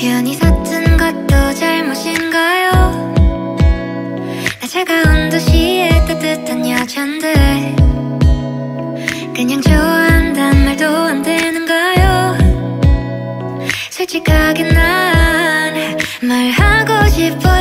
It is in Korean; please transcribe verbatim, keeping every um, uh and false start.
괜히 서툰 것도 잘못인가요? 나 차가운 도시의 따뜻한 여잔데 그냥 좋아한단 말도 안 되는가요? 솔직하게 난 말하고 싶어.